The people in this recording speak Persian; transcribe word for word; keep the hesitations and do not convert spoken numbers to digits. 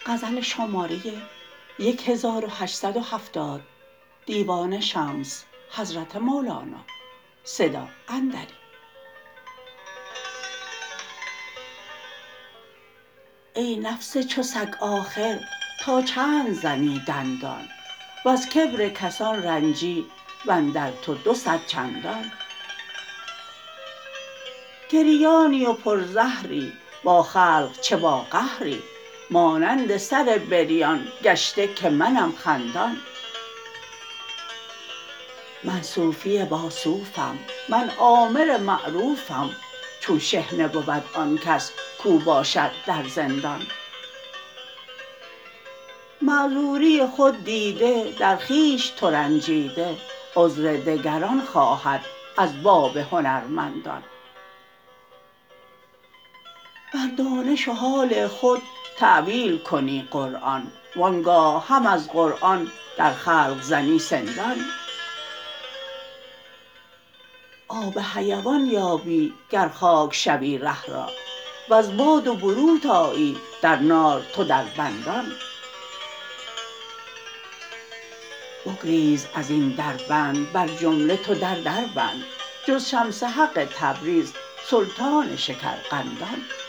غزل شماره هزار و هشتصد و هفتاد دیوان شمس حضرت مولانا صدا اندری. ای نفس چو سگ آخر تا چند زنی دندان وز کبر کسان رنجی و اندر تو دو صد چندان. گریانی و پرزهری با خلق چه باقهری مانند سر بریان گشته که منم خندان. من صوفی باصوفم من آمر معروفم چون شحنه بود آن کس کو باشد در زندان. معذوری خود دیده در خویش ترنجیده عذر دگران خواهد از باب هنرمندان. بر دانش و حال خود تأویل کنی قرآن وآنگاه هم از قرآن در خلق زنی سندان. آب حیوان یابی گر خاک شوی ره را وز باد و بروت آیی در نار تو دربندان. بگریز از این دربند بر جمله تو در دربند جز شمس حق تبریز سلطان شکرقندان.